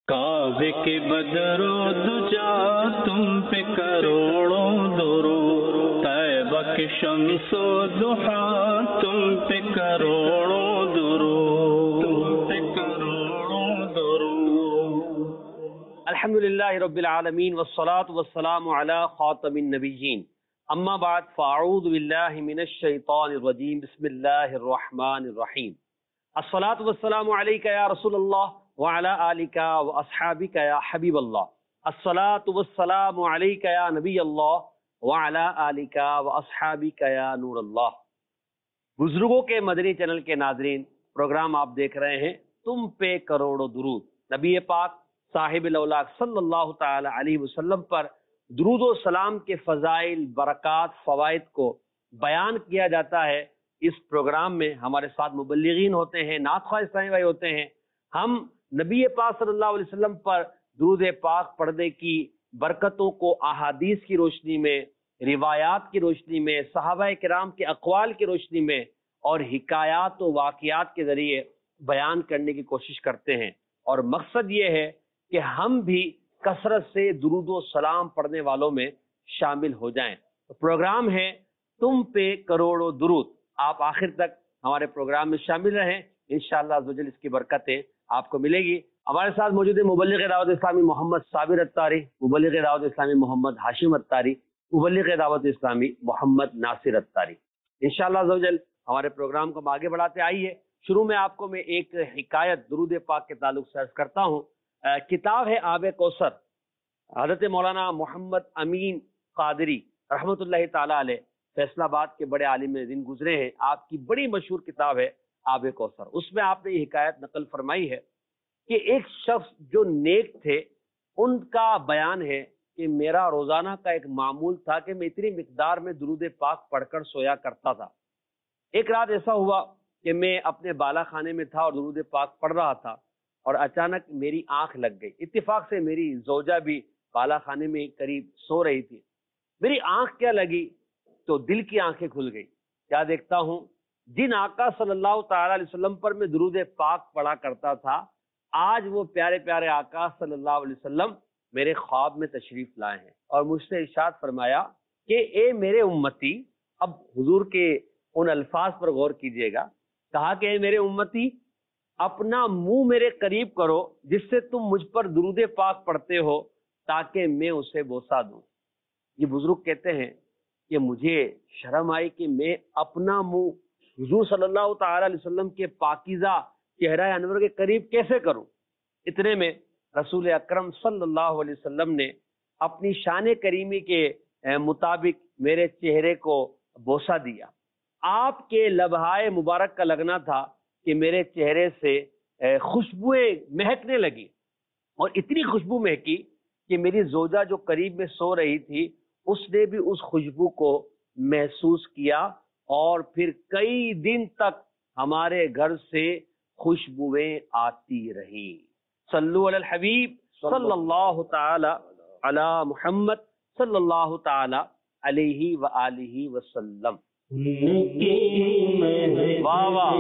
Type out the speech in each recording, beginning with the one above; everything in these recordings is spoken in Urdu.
काबे के बदरो दुजा तुम पे करोड़ों दुरूद, तैबा के शम्सो दुहा तुम पे करोड़ों दुरूद, तुम पे करोड़ों दुरूद। अल्हम्दुलिल्लाहि रब्बिल आलमीन वस्सलातु वस्सलामु अला खातमिन नबिय्यीन, अम्मा बाद फ़अऊज़ु बिल्लाहि मिनश शैतानिर रजीम, बिस्मिल्लाहिर रहमानिर रहीम। अस्सलातु वस्सलामु अलैका या रसूलल्लाह व अला आलिका व अस्हाबिका या हबीबल्लाह। अस्सलातु वस्सलामु अलैका या नबीयल्लाह व अला आलिका व अस्हाबिका या नूरल्लाह। बुजुर्गों के मदनी चैनल के नाज़रीन, प्रोग्राम आप देख रहे हैं तुम पे करोड़ों दुरूद। नबी पाक साहिबुल औलाद सल्लल्लाहु ताला अलैहि वसल्लम पर दुरूद और सलाम के फ़ज़ाइल, बरक़ात, फ़वाइद को बयान किया जाता है। इस प्रोग्राम में हमारे साथ मुबल्लिगीन होते हैं, नात ख़्वाह इस्लामी भाई होते हैं। हम नबी पाक सल्लल्लाहु अलैहि वसल्लम पर दुरूद पाक पढ़ने की बरकतों को अहादीस की रोशनी में, रिवायात की रोशनी में, सहाबा किराम के अक़वाल की रोशनी में और हिकायात व वाक़ियात के ज़रिए बयान करने की कोशिश करते हैं। और मकसद ये है कि हम भी कसरत से दुरूद व सलाम पढ़ने वालों में शामिल हो जाएं। तो प्रोग्राम है तुम पे करोड़ों दुरूद। आप आखिर तक हमारे प्रोग्राम में शामिल रहें, इंशाअल्लाह अज़्ज़ व जल इसकी बरकतें आपको मिलेगी। हमारे साथ मौजूद है मुबल्लिग़ दावत इस्लामी मोहम्मद साबिर अत्तारी, मुबल्लिग़ दावत इस्लामी मोहम्मद हाशिम अत्तारी, मुबल्लिग़ दावत इस्लामी मोहम्मद नासिर अत्तारी। इंशाअल्लाह अज़्ज़ व जल हमारे प्रोग्राम को हम आगे बढ़ाते आइए। शुरू में आपको मैं एक हिकायत दुरूद पाक के ताल्लुक से अर्ज़ करता हूँ। किताब है आब कौसर, हज़रत मौलाना मोहम्मद अमीन क़ादरी रहमतुल्लाहि ताला अलैह, फैसलाबाद के बड़े आलिम दिन गुजरे हैं। आपकी बड़ी मशहूर किताब है आब कौसर। उसमें आपने ये हिकायत नकल फरमाई है कि एक शख्स जो नेक थे, उनका बयान है कि मेरा रोजाना का एक मामूल था कि मैं इतनी मिकदार में दुरूद पाक पढ़कर सोया करता था। एक रात ऐसा हुआ कि मैं अपने बाला खाने में था और दुरूद पाक पढ़ रहा था और अचानक मेरी आंख लग गई। इत्तेफाक से मेरी जोजा भी बाला खाने में करीब सो रही थी। मेरी आंख क्या लगी तो दिल की आंखें खुल गई। क्या देखता हूं, जिन आका सल्लल्लाहु ताला अलैहि वसल्लम पर मैं दुरूद पाक पढ़ा करता था, आज वो प्यारे प्यारे आका सल्लल्लाहु अलैहि वसल्लम मेरे ख्वाब में तशरीफ लाए हैं और मुझसे इरशाद फरमाया कि ए मेरे उम्मती, अब हुजूर के उन अल्फाज पर गौर कीजिएगा, कहा कि ए मेरे उम्मती, अपना मुंह मेरे करीब करो जिससे तुम मुझ पर दुरूद पाक पढ़ते हो ताकि मैं उसे बोसा दूं। ये बुजुर्ग कहते हैं कि मुझे शर्म आई कि मैं अपना मुंह हुजूर सल्लल्लाहु ताला अलैहि वसल्लम के पाकीज़ा चेहरा अनवर के करीब कैसे करूं। इतने में रसूल अकरम सल्लल्लाहु अलैहि वसल्लम ने अपनी शान करीमी के मुताबिक मेरे चेहरे को बोसा दिया। आपके लबहाए मुबारक का लगना था कि मेरे चेहरे से खुशबुएं महकने लगी और इतनी खुशबू महकी कि मेरी जोजा जो करीब में सो रही थी, उसने भी उस खुशबू को महसूस किया और फिर कई दिन तक हमारे घर से खुशबुएं आती रही। सल्लु अलल हबीब सल्लल्लाहु ताला अला मुहम्मद सल्लल्लाहु ताला अलैहि व आलिहि वसल्लम। वाह वाह।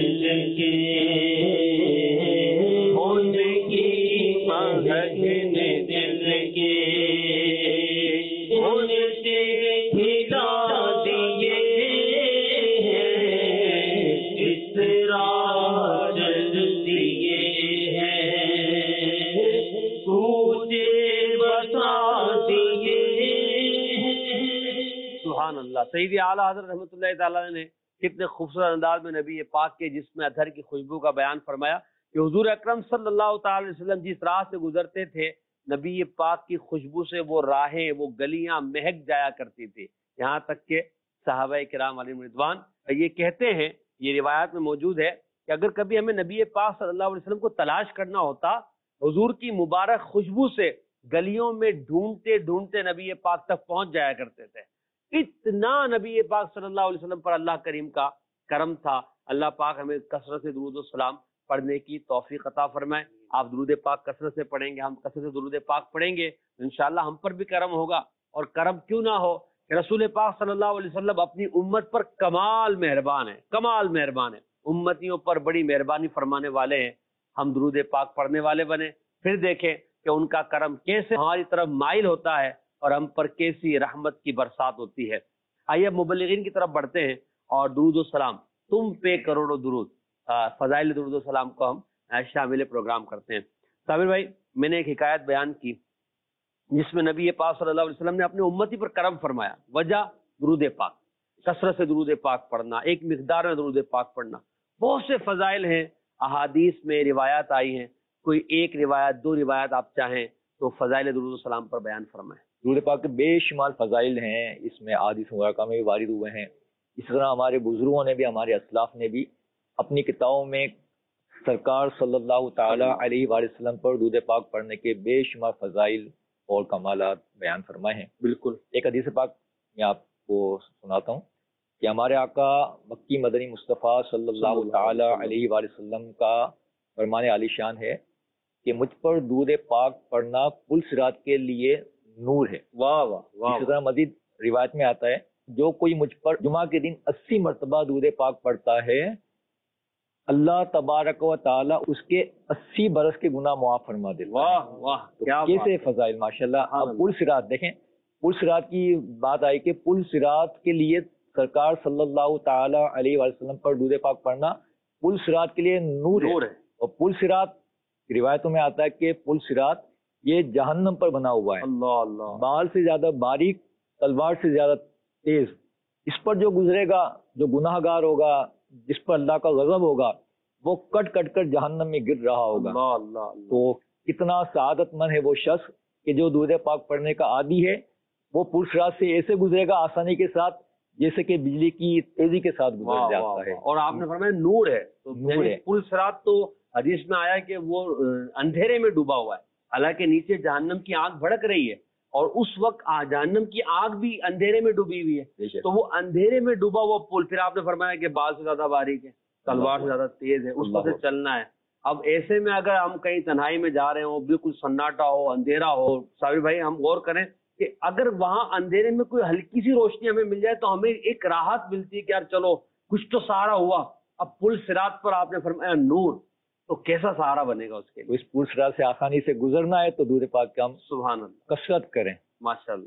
सईदी आला हज़रत रहमतुल्लाहि ताला ने कितने खूबसूरत अंदाज में नबी पाक के जिस्म अतहर की खुशबू का बयान फरमाया कि हुजूर अकरम सल्लल्लाहु ताला अलैहि वसल्लम जिस राह से गुजरते थे, नबी पाक की खुशबू से वो राहें, वो गलियां महक जाया करती थी। यहाँ तक के सहाबा किराम अलैहिम रिज़वान ये कहते हैं, ये रिवायत में मौजूद है कि अगर कभी हमें नबी पाक सल्लल्लाहु अलैहि वसल्लम को तलाश करना होता, हुजूर की मुबारक खुशबू से गलियों में ढूंढते ढूंढते नबी पाक तक पहुंच जाया करते थे। इतना नबी पाक सल्लल्लाहु अलैहि वसल्लम पर अल्लाह करीम का करम था। अल्लाह पाक हमें कसरत से दुरूद और सलाम पढ़ने की तौफीक अता फरमाए। आप दुरूद पाक कसरत से पढ़ेंगे, हम कसरत से दुरूद पाक पढ़ेंगे, इंशाअल्लाह हम पर भी करम होगा। और करम क्यों ना हो कि रसूल पाक सल्लल्लाहु अलैहि वसल्लम अपनी उम्मत पर कमाल मेहरबान है, कमाल मेहरबान है, उम्मतियों पर बड़ी मेहरबानी फरमाने वाले हैं। हम दुरूद पाक पढ़ने वाले बने, پھر دیکھیں کہ ان کا کرم کیسے ہماری طرف مائل ہوتا ہے اور ہم پر کیسی رحمت کی برسات ہوتی ہے۔ آئیے مبلغین کی طرف بڑھتے ہیں اور درود و سلام، تم پہ کروڑوں درود، فضائل درود و سلام کو ہم شامل پروگرام کرتے ہیں۔ صابر بھائی، میں نے ایک حکایت بیان کی جس میں نبی پاک صلی اللہ علیہ وسلم نے اپنے امتی پر کرم فرمایا۔ وجہ درود پاک، کثرت سے درود پاک پڑھنا، ایک مقدار میں درود پاک پڑھنا۔ بہت سے فضائل ہیں، احادیث میں روایات آئی ہیں، کوئی ایک روایت دو روایت آپ چاہیں تو فضائل درود و سلام پر بیان فرمائیں۔ درود پاک کے بے شمار فضائل ہیں، اس میں احادیث مبارکہ میں بھی وارد ہوئے ہیں۔ اس طرح ہمارے بزرگوں نے بھی، ہمارے اسلاف نے بھی اپنی کتابوں میں سرکار صلی اللہ تعالی علیہ وآلہ وسلم پر درود پاک پڑھنے کے بے شمار فضائل اور کمالات بیان فرمائے ہیں۔ بالکل، ایک حدیث پاک میں آپ کو سناتا ہوں کہ ہمارے آقا مکی مدنی مصطفیٰ صلی اللہ تعالی علیہ وآلہ وسلم کا فرمان عالی شان ہے کہ مجھ پر درود پاک پڑھنا پل صراط کے لیے نور ہے۔ واہ واہ واہ۔ اسی طرح مزید روایت میں آتا ہے جو کوئی مجھ پر جمعہ کے دن 80 مرتبہ درود پاک پڑھتا ہے، اللہ تبارک و تعالی اس کے 80 برس کے گناہ معاف فرما دیتا ہے۔ واہ واہ، کیا کیسے فضائل ماشاءاللہ۔ اب پل صراط دیکھیں، پل صراط کی بات آئی کہ پل صراط کے لیے سرکار صلی اللہ تعالی علیہ وآلہ وسلم پر درود پاک پڑھنا پل صراط کے لیے نور ہے۔ اور پل صراط روایتوں میں آتا ہے کہ پل صراط یہ جہنم پر بنا ہوا ہے، اللہ اللہ، بال سے زیادہ باریک، تلوار سے زیادہ تیز۔ اس پر جو گزرے گا، جو گناہ گار ہوگا، جس پر اللہ کا غضب ہوگا، وہ کٹ کٹ کر جہنم میں گر رہا ہوگا۔ اللہ اللہ۔ تو کتنا سعادت مند ہے وہ شخص کہ جو درود پاک پڑھنے کا عادی ہے، وہ پل صراط سے ایسے گزرے گا آسانی کے ساتھ جیسے کہ بجلی کی تیزی کے ساتھ گزر جاتا ہے۔ اور آپ نے فرمایا نور ہے، تو نور ہے۔ پل صراط تو حدیث میں آیا کہ وہ اندھیرے میں ڈوبا ہوا ہے، حالانکہ نیچے جہنم کی آگ بھڑک رہی ہے اور اس وقت جہنم کی آگ بھی اندھیرے میں ڈوبی ہوئی ہے، تو وہ اندھیرے میں ڈوبا ہوا پل، پھر آپ نے فرمایا کہ بال سے زیادہ باریک ہے، تلوار سے زیادہ تیز ہے، اس پر سے چلنا ہے۔ اب ایسے میں اگر ہم کہیں تنہائی میں جا رہے ہوں، بالکل سناٹا ہو، اندھیرا ہو، صابر بھائی ہم غور کریں کہ اگر وہاں اندھیرے میں کوئی ہلکی سی روشنی ہمیں مل جائے تو ہمیں ایک راحت ملتی ہے کہ یار چلو کچھ تو سہارا ہوا۔ اب پل صراط پر آپ نے فرمایا نور، تو کیسا سہارا بنے گا اس کے لیے؟ اس پل صراط سے آسانی سے گزرنا ہے تو درود پاک کا ہم سبحان اللہ، کثرت کریں۔ ماشاءاللہ۔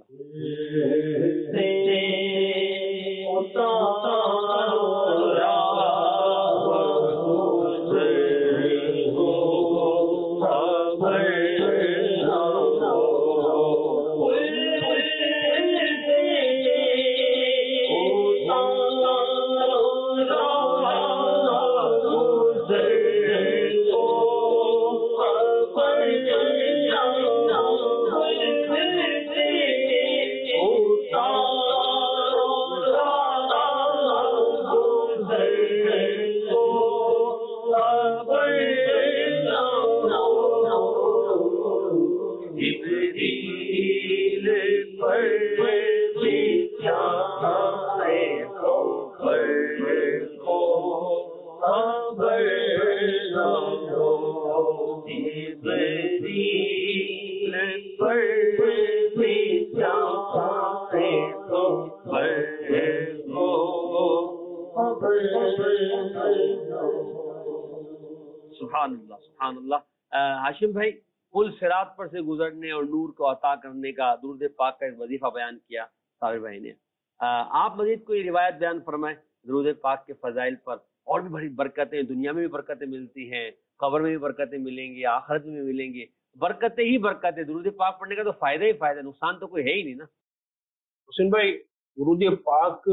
سبحان اللہ سبحان اللہ۔ ہاشم بھائی، پل صراط پر سے گزرنے اور نور کو عطا کرنے کا درود پاک کا ایک وظیفہ بیان کیا صابر بھائی نے، آپ مزید کوئی روایت بیان فرمائیں درود پاک کے فضائل پر؟ اور بھی بڑی برکتیں، دنیا میں بھی برکتیں ملتی ہیں، قبر میں بھی برکتیں ملیں گی، آخرت میں بھی ملیں گی، برکتیں ہی برکتیں۔ درود پاک پڑھنے کا تو فائدہ ہی فائدہ، نقصان تو کوئی ہے ہی نہیں نا۔ حسین بھائی، درود پاک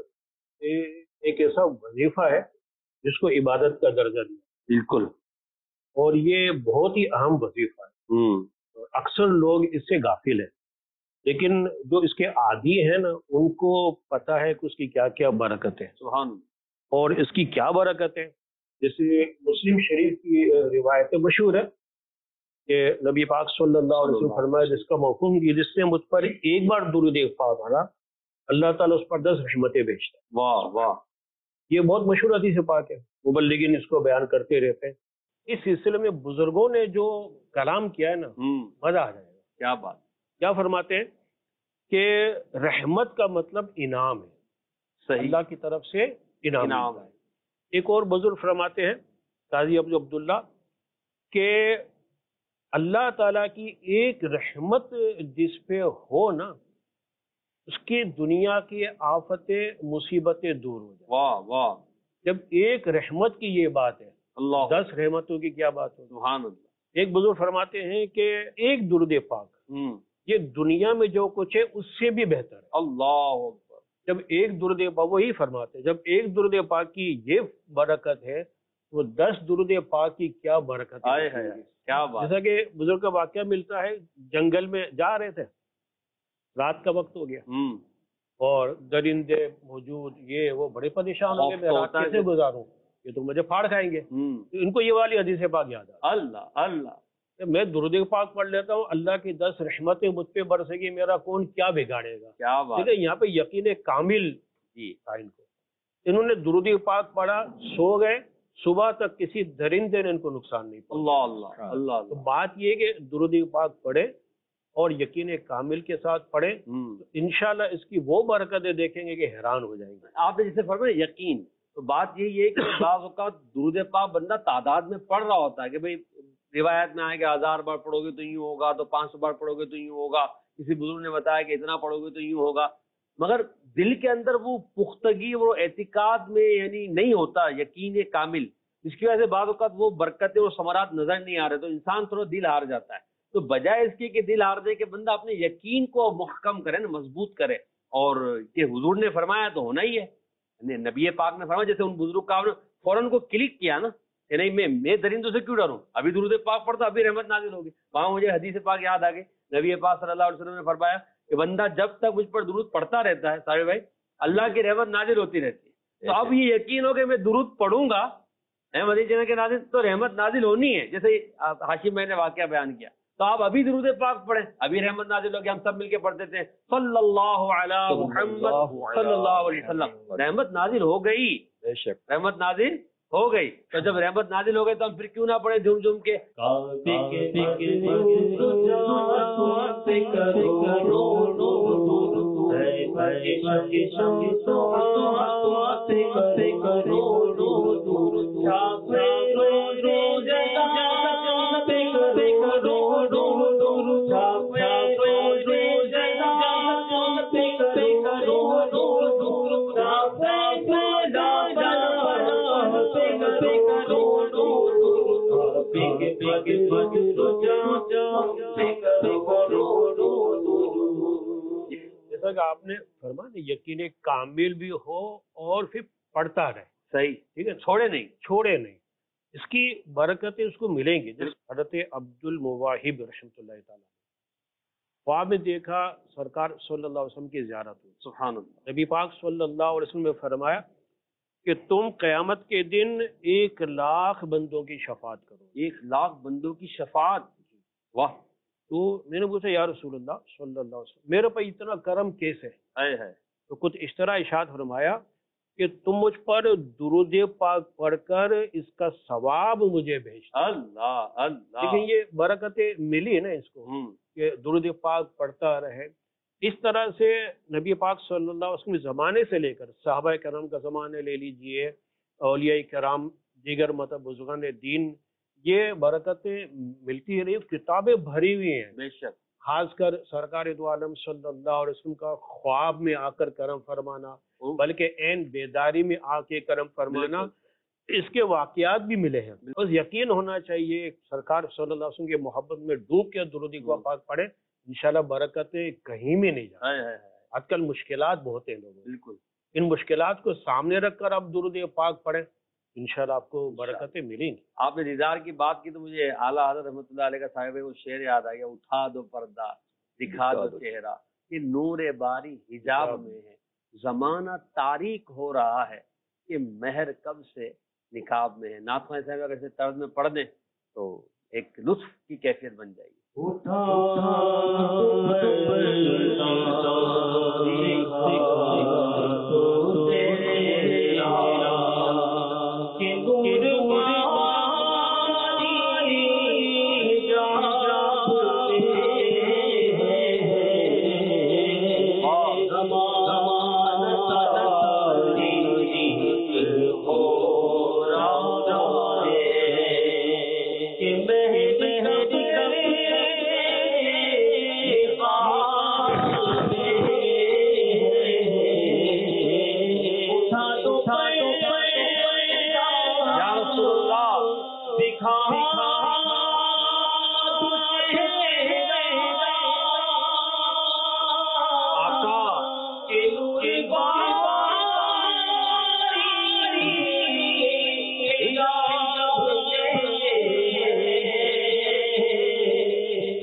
ایک ایسا وظیفہ ہے جس کو عبادت کا درجہ دیا، بالکل، اور یہ بہت ہی اہم وظیفہ ہے۔ اکثر لوگ اس سے غافل ہیں، لیکن جو اس کے عادی ہیں نا ان کو پتہ ہے کہ اس کی کیا کیا برکتیں، سبحان اللہ، اور اس کی کیا برکت ہے۔ جیسے مسلم شریف کی روایت مشہور ہے کہ نبی پاک صلی اللہ علیہ وسلم فرمایا جس کا موقوف کی جس نے مجھ پر ایک بار درود پاک پڑھا اللہ تعالیٰ اس پر 10 رحمتیں بھیجتا ہے۔ واہ واہ، یہ بہت مشہور حدیث پاک ہے، مبلغین اس کو بیان کرتے رہتے ہیں۔ اس سلسلے میں بزرگوں نے جو کلام کیا ہے نا، مزہ آ جائے گا۔ کیا بات، کیا فرماتے ہیں کہ رحمت کا مطلب انعام ہے، صحیح، اللہ کی طرف سے انعام ہے۔ ایک اور بزرگ فرماتے ہیں قاضی ابو عبداللہ کہ اللہ تعالیٰ کی ایک رحمت جس پہ ہو نا، اس کی دنیا کی آفتیں مصیبتیں دور ہو جائیں۔ واہ واہ، جب ایک رحمت کی یہ بات ہے، اللہ 10 رحمتوں کی کیا بات ہو؟ سبحان اللہ۔ ایک بزرگ فرماتے ہیں کہ ایک درود پاک یہ دنیا میں جو کچھ ہے اس سے بھی بہتر ہے۔ اللہ اکبر۔ جب ایک درود پاک، وہی فرماتے ہیں جب ایک درود پاک کی یہ برکت ہے وہ 10 درود پاک کی کیا برکت آئے ہے۔ ہے کیا بات۔ جیسا کہ بزرگ کا واقعہ ملتا ہے، جنگل میں جا رہے تھے، رات کا وقت ہو گیا اور درندے موجود، یہ وہ بڑے پریشان ہو گئے، میں رات کیسے گزاروں، یہ تو مجھے پھاڑ کھائیں گے۔ تو ان کو یہ والی حدیث پاک یاد آ، اللہ اللہ، میں درود پاک پڑھ لیتا ہوں، اللہ کی 10 رحمتیں مجھ پہ برسے گی، میرا کون کیا بگاڑے گا۔ کیا بات۔ دیکھیں یہاں پہ یقین کامل جی تھا ان کو، انہوں نے درود پاک پڑھا، سو گئے، صبح تک کسی درندے نے ان کو نقصان نہیں پہنچا۔ اللہ اللہ اللہ تو اللہ۔ بات یہ ہے کہ درود پاک پڑھے اور یقین کامل کے ساتھ پڑھے، تو انشاءاللہ اس کی وہ برکتیں دیکھیں گے کہ حیران ہو جائیں گے۔ آپ نے جسے فرمایا یقین، تو بات یہی ہے کہ بعض اوقات درود پاک بندہ تعداد میں پڑھ رہا ہوتا ہے کہ بھئی روایت میں آئے کہ 1000 بار پڑھو گے تو یوں ہوگا، تو 500 بار پڑھو گے تو یوں ہوگا، کسی بزرگ نے بتایا کہ اتنا پڑھو گے تو یوں ہوگا، مگر دل کے اندر وہ پختگی، وہ اعتقاد میں یعنی نہیں ہوتا یقین کامل، جس کی وجہ سے بعض اوقات وہ برکتیں اور ثمرات نظر نہیں آ رہے، تو انسان تھوڑا دل ہار جاتا ہے۔ تو بجائے اس کی کہ دل ہار دے، کہ بندہ اپنے یقین کو محکم کرے نا، مضبوط کرے، اور کہ حضور نے فرمایا تو ہونا ہی ہے، نبی پاک نے فرمایا، جیسے ان بزرگ کا آپ نے فوراً کو کلک کیا نا کہ نہیں میں درندوں سے کیوں ڈروں، ابھی درود پاک پڑھتا ابھی رحمت نازل ہوگی۔ وہاں مجھے حدیث پاک یاد آ گئی، نبی پاک صلی اللہ علیہ وسلم نے فرمایا کہ بندہ جب تک مجھ پر درود پڑھتا رہتا ہے صاحب بھائی، اللہ کی رحمت نازل ہوتی رہتی ہے۔ تو اب یہ یقین ہو کہ میں درود پڑھوں گا مدینہ کے نازل تو رحمت نازل ہونی ہے، جیسے ہاشم میں نے واقعہ بیان کیا، تو آپ ابھی درود پاک پڑھیں، ابھی رحمت نازل ہوگی۔ ہم سب مل کے پڑھتے تھے صلی اللہ علی محمد صلی اللہ علیہ وسلم، رحمت نازل ہو گئی، رحمت نازل ہو گئی۔ تو جب رحمت نازل ہو گئی تو ہم پھر کیوں نہ پڑھیں جھوم جھوم کے۔ جیسا کہ آپ نے فرمایا یقین کامل بھی ہو اور پھر پڑھتا رہے، صحیح، ٹھیک ہے، چھوڑے نہیں۔ چھوڑے نہیں، اس کی برکتیں اس کو ملیں گی۔ جیسے حضرت عبد المواہب رحمۃ اللہ تعالیٰ، خواب میں دیکھا سرکار صلی اللہ علیہ وسلم کی زیارت ہوئی، سبحان اللہ۔ نبی پاک صلی اللہ علیہ وسلم نے فرمایا کہ تم قیامت کے دن 1,00,000 بندوں کی شفاعت کرو۔ 1,00,000 بندوں کی شفاعت، واہ، تو میں نے پوچھا یا رسول اللہ صلی اللہ علیہ وسلم، میرے پر اتنا کرم کیسے؟ ہے۔ تو کچھ اس طرح ارشاد فرمایا کہ تم مجھ پر درود پاک پڑھ کر اس کا ثواب مجھے بھیجو۔ اللہ اللہ، لیکن یہ برکتیں ملی نا اس کو کہ درود پاک پڑھتا رہے۔ اس طرح سے نبی پاک صلی اللہ علیہ وسلم زمانے سے لے کر صحابہ کرام کا زمانے لے لیجئے، اولیاء کرام، دیگر مطلب بزرگان دین، یہ برکتیں ملتی رہی، کتابیں بھری ہوئی ہیں۔ بے شک، خاص کر سرکار دو عالم صلی اللہ علیہ وسلم کا خواب میں آ کر کرم فرمانا، بلکہ عین بیداری میں آ کے کرم فرمانا، اس کے واقعات بھی ملے ہیں۔ بس یقین ہونا چاہیے، سرکار صلی اللہ علیہ وسلم کی محبت میں ڈوب کے درود پاک پڑھے، انشاءاللہ برکتیں کہیں بھی نہیں جاتی۔ آج کل مشکلات بہت ہیں لوگوں، بالکل، ان مشکلات کو سامنے رکھ کر آپ درود پاک پڑھیں، انشاءاللہ آپ کو برکتیں ملیں گی۔ آپ نے دیدار کی بات کی تو مجھے اعلیٰ حضرت رحمۃ اللہ علیہ کا صاحب وہ شعر یاد آ گیا، اٹھا دو پردہ دکھا دو چہرہ، کہ نور باری حجاب میں ہے، زمانہ تاریک ہو رہا ہے، کہ مہر کب سے نقاب میں ہے۔ نعت خواہ صاحب اگر اسے طرز میں پڑھ دیں تو ایک لطف کی کیفیت بن جائے گی۔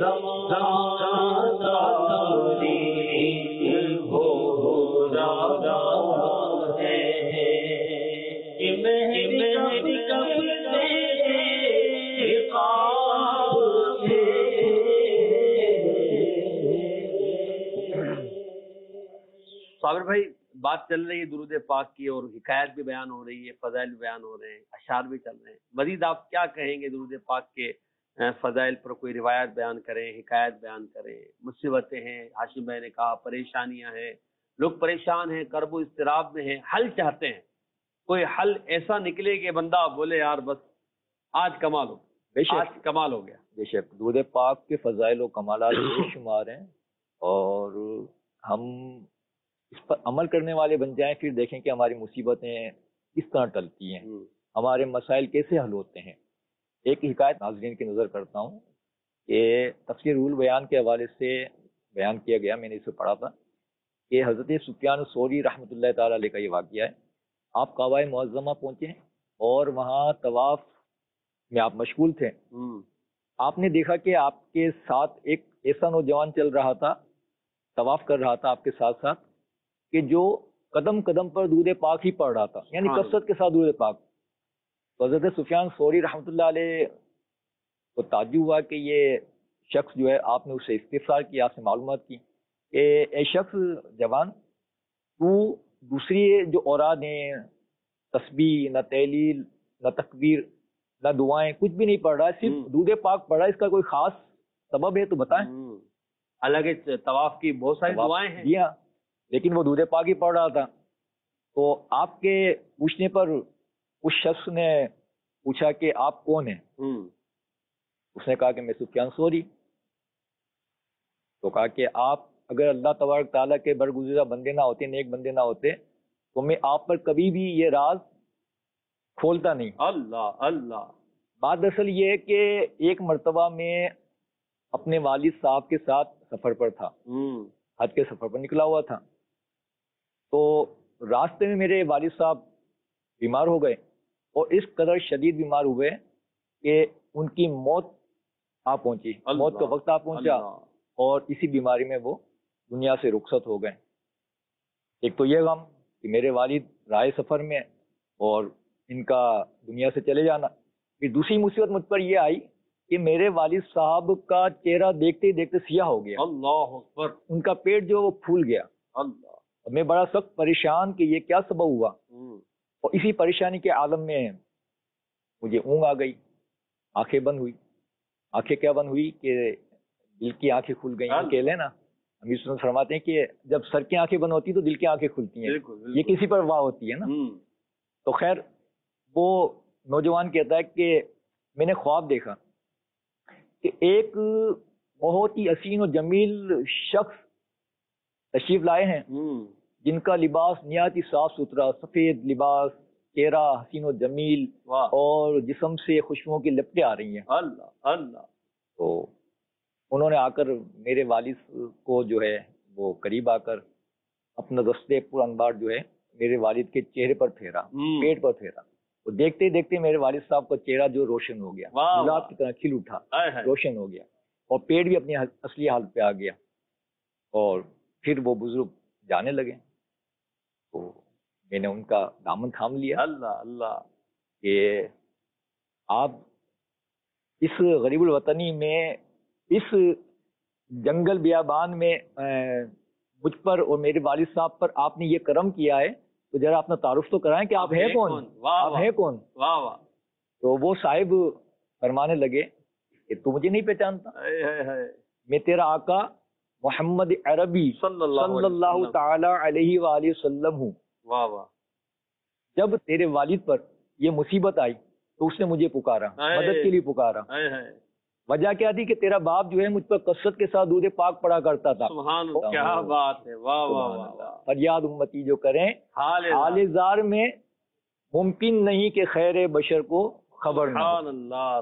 صابر بھائی، بات چل رہی ہے درود پاک کی، اور حکایت بھی بیان ہو رہی ہے، فضائل بھی بیان ہو رہے ہیں، اشعار بھی چل رہے ہیں. مزید آپ کیا کہیں گے درود پاک کے فضائل پر؟ کوئی روایت بیان کریں، حکایت بیان کریں. مصیبتیں ہیں، ہاشم بھائی نے کہا، پریشانیاں ہیں، لوگ پریشان ہیں، کرب و اضطراب میں ہیں، حل چاہتے ہیں. کوئی حل ایسا نکلے کہ بندہ بولے یار بس آج کمال ہو، آج کمال ہو گیا. بے شک درود پاک کے فضائل و کمالات بے شمار ہیں، اور ہم اس پر عمل کرنے والے بن جائیں، پھر دیکھیں کہ ہماری مصیبتیں کس طرح ٹلتی ہیں، ہمارے مسائل کیسے حل ہوتے ہیں. ایک حکایت ناظرین کی نظر کرتا ہوں کہ تفسیر روح البیان کے حوالے سے بیان کیا گیا، میں نے اسے پڑھا تھا کہ حضرت سفیان ثوری رحمۃ اللہ تعالیٰ علیہ کا یہ واقعہ ہے. آپ کعبہ معظمہ پہنچے اور وہاں طواف میں آپ مشغول تھے. آپ نے دیکھا کہ آپ کے ساتھ ایک ایسا نوجوان چل رہا تھا، طواف کر رہا تھا آپ کے ساتھ ساتھ، کہ جو قدم قدم پر درود پاک ہی پڑھ رہا تھا، یعنی کثرت کے ساتھ درود پاک. تو حضرت سفیان ثوری رحمۃ اللہ علیہ کو تعجب ہوا کہ یہ شخص جو ہے، آپ نے اسے استفسار کیا، آپ سے معلومات کی کہ اے شخص جوان، تو دوسری جو اوراد ہیں، تسبیح، نہ تہلیل، نہ تکبیر، نہ دعائیں، کچھ بھی نہیں پڑھ رہا ہے، صرف درود پاک پڑھ رہا ہے، اس کا کوئی خاص سبب ہے تو بتائیں. حالانکہ طواف کی بہت ساری دعائیں ہیں. جی ہاں، لیکن وہ درود پاک ہی پڑھ رہا تھا. تو آپ کے پوچھنے پر اس شخص نے پوچھا کہ آپ کون ہیں؟ اس نے کہا کہ میں سفیان ثوری. تو کہا کہ آپ اگر اللہ تبارک تعالیٰ کے برگزیدہ بندے نہ ہوتے، نیک بندے نہ ہوتے، تو میں آپ پر کبھی بھی یہ راز کھولتا نہیں. اللہ اللہ. بات دراصل یہ ہے کہ ایک مرتبہ میں اپنے والد صاحب کے ساتھ سفر پر تھا، حج کے سفر پر نکلا ہوا تھا. تو راستے میں میرے والد صاحب بیمار ہو گئے، اور اس قدر شدید بیمار ہوئے کہ ان کی موت آ پہنچی، موت کا وقت آ پہنچا، اور اسی بیماری میں وہ دنیا سے رخصت ہو گئے. ایک تو یہ غم کہ میرے والد رائے سفر میں اور ان کا دنیا سے چلے جانا. پھر دوسری مصیبت مجھ پر یہ آئی کہ میرے والد صاحب کا چہرہ دیکھتے ہی دیکھتے سیاہ ہو گیا. اللہ اکبر. ان کا پیٹ جو وہ پھول گیا. اللہ. میں بڑا سخت پریشان کہ یہ کیا سبب ہوا. اور اسی پریشانی کے عالم میں مجھے اونگ آ گئی، آنکھیں بند ہوئی. آنکھیں کیا بند ہوئی کہ دل کی آنکھیں کھل گئیں. کہہ لیں نا، امیر سن فرماتے ہیں کہ جب سر کی آنکھیں بند ہوتی تو دل کی آنکھیں کھلتی ہیں. یہ کسی پر واہ ہوتی ہے نا. تو خیر وہ نوجوان کہتا ہے کہ میں نے خواب دیکھا کہ ایک بہت ہی حسین و جمیل شخص تشریف لائے ہیں، جن کا لباس نہایت ہی صاف ستھرا، سفید لباس، چہرہ حسین و جمیل، اور جسم سے خوشبوؤں کی لپٹیں آ رہی ہیں. اللہ اللہ. تو انہوں نے آ کر میرے والد کو جو ہے وہ قریب آ کر اپنا دستے پر انبار جو ہے میرے والد کے چہرے پر پھیرا، پیٹ پر پھیرا. تو دیکھتے دیکھتے میرے والد صاحب کا چہرہ جو روشن ہو گیا، گلاب کی طرح کھل اٹھا، روشن ہو گیا، اور پیٹ بھی اپنی اصلی حالت پہ آ گیا. اور پھر وہ بزرگ جانے لگے. تو میں نے ان کا دامن تھام لیا. اللہ اللہ. کہ آپ اس غریب الوطنی میں، اس جنگل بیابان میں مجھ پر اور میرے والد صاحب پر آپ نے یہ کرم کیا ہے، تو ذرا اپنا تعارف تو کرائیں کہ آپ ہیں کون، آپ ہیں کون. تو وہ صاحب فرمانے لگے کہ تو مجھے نہیں پہچانتا، میں تیرا آقا محمد عربی صلی اللہ تعالی علیہ وآلہ وسلم ہوں. جب تیرے والد پر یہ مصیبت آئی تو اس نے مجھے پکارا، مدد کے لیے پکارا. وجہ کیا تھی کہ تیرا باپ جو ہے مجھ پر کثرت کے ساتھ درود پاک پڑھا کرتا تھا. سبحان اللہ. کیا بات ہے. واہ واہ واہ. فریاد امتی جو کریں حال زار میں، ممکن نہیں کہ خیر بشر کو خبر نہ. سبحان اللہ.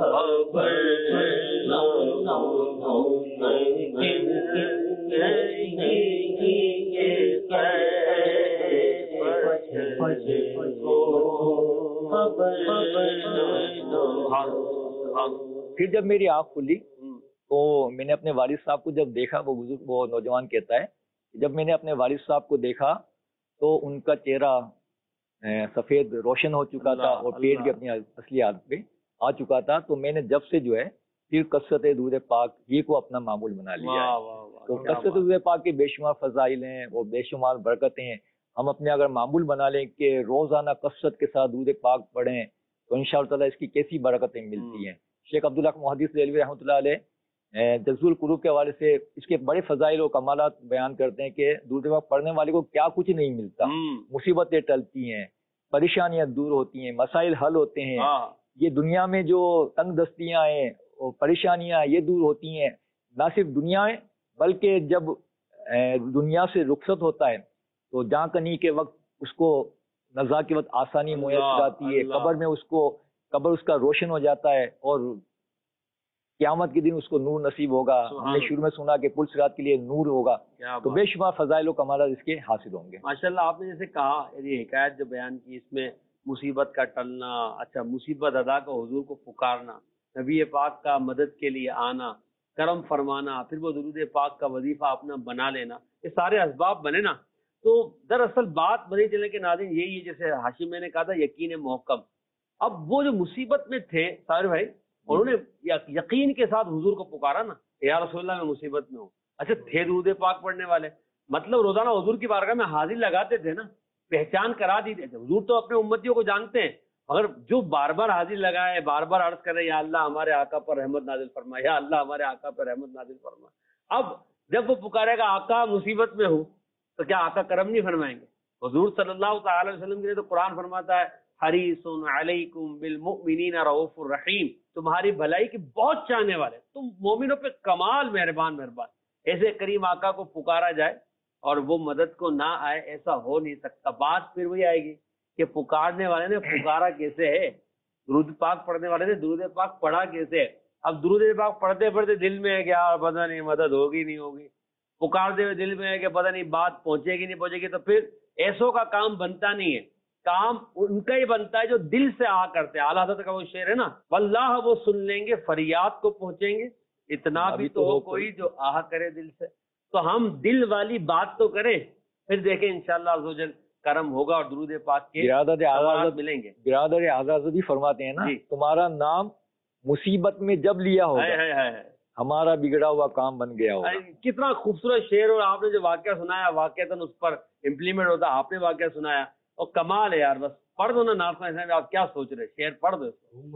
پھر جب میری آنکھ کھلی تو میں نے اپنے والد صاحب کو جب دیکھا، وہ نوجوان کہتا ہے جب میں نے اپنے والد صاحب کو دیکھا تو ان کا چہرہ سفید روشن ہو چکا تھا اور پیٹ بھی اپنی اصلی حالت پہ آ چکا تھا. تو میں نے جب سے جو ہے پھر کثرت درود پاک یہ کو اپنا معمول بنا لیا ہے. تو کثرت درود پاک کے بے شمار فضائل ہیں اور بے شمار برکتیں ہیں. ہم اپنے اگر معمول بنا لیں کہ روزانہ کثرت کے ساتھ درود پاک پڑھیں تو انشاءاللہ تعالیٰ اس کی کیسی برکتیں ملتی ہیں. شیخ عبداللہ محدث دہلوی رحمۃ اللہ علیہ جذب القلوب کے حوالے سے اس کے بڑے فضائل و کمالات بیان کرتے ہیں کہ درود پاک پڑھنے والے کو کیا کچھ نہیں ملتا. مصیبتیں ٹلتی ہیں، پریشانیاں دور ہوتی ہیں، مسائل حل ہوتے ہیں. یہ دنیا میں جو تنگ دستیاں ہیں اور پریشانیاں یہ دور ہوتی ہیں. نہ صرف دنیا ہے بلکہ جب دنیا سے رخصت ہوتا ہے تو جہاں کنی کے وقت اس کو نزا کے وقت آسانی میسر آتی ہے. قبر میں قبر اس کا روشن ہو جاتا ہے اور قیامت کے دن اس کو نور نصیب ہوگا. ہم نے شروع میں سنا کہ پل صراط کے لیے نور ہوگا. تو بے شمار فضائل و کمالات اس کے حاصل ہوں گے. ماشاءاللہ آپ نے جیسے کہا یہ حکایت جو بیان کی اس میں مصیبت کا ٹلنا، اچھا مصیبت ادا کا حضور کو پکارنا، نبی پاک کا مدد کے لیے آنا، کرم فرمانا، پھر وہ درود پاک کا وظیفہ اپنا بنا لینا، یہ سارے اسباب بنے نا. تو دراصل بات بنی چلے کہ ناظرین یہی ہے جیسے ہاشم میں نے کہا تھا یقین محکم. اب وہ جو مصیبت میں تھے سارے بھائی انہوں نے یقین کے ساتھ حضور کو پکارا نا، یا رسول اللہ میں مصیبت میں ہوں. اچھا تھے درود پاک پڑھنے والے، مطلب روزانہ حضور کی بارگاہ میں حاضری لگاتے تھے نا، پہچان کرا دی تھے. حضور تو اپنے امتیوں کو جانتے ہیں، مگر جو بار بار حاضری لگائے، بار بار عرض کرے یا اللہ ہمارے آقا پر رحمت نازل فرما، یا اللہ ہمارے آقا پر رحمت نازل فرما. اب جب وہ پکارے گا آقا مصیبت میں ہوں تو کیا آقا کرم نہیں فرمائیں گے؟ حضور صلی اللہ تعالی علیہ وسلم کے لیے تو قرآن فرماتا ہے حریص علیکم بالمؤمنین رؤوف الرحیم، تمہاری بھلائی کی بہت چاہنے والے، تم مومنوں پہ کمال مہربان. ایسے کریم آقا کو پکارا جائے اور وہ مدد کو نہ آئے، ایسا ہو نہیں سکتا. بات پھر وہی آئے گی کہ پکارنے والے نے پکارا کیسے ہے، درود پاک پڑھنے والے نے درود پاک پڑھا کیسے ہے. اب درود پاک پڑھتے پڑھتے دل میں ہے کہ یار پتہ نہیں مدد ہوگی نہیں ہوگی، پکارتے ہوئے دل میں ہے کہ پتہ نہیں بات پہنچے گی نہیں پہنچے گی، تو پھر ایسوں کا کام بنتا نہیں ہے. کام ان کا ہی بنتا ہے جو دل سے آ کرتے ہیں. اعلیٰ حضرت کا وہ شعر ہے نا، واللہ وہ سن لیں گے فریاد کو پہنچیں گے، اتنا بھی تو ہو کوئی جو آہ کرے دل سے. تو ہم دل والی بات تو کریں، پھر دیکھیں انشاءاللہ عزوجل کرم ہوگا اور درود پاک کے ثواب ملیں گے. برادر اعزاز بھی فرماتے ہیں نا، تمہارا نام مصیبت میں جب لیا ہوگا ہمارا بگڑا ہوا کام بن گیا ہوگا. کتنا خوبصورت شعر. اور آپ نے جو واقعہ سنایا واقعتاً اس پر امپلیمنٹ ہوتا، آپ نے واقعہ سنایا اور کمال ہے یار. بس پڑھ دو نا ناظرین اسلام میں، آپ کیا سوچ رہے، شعر پڑھ دو.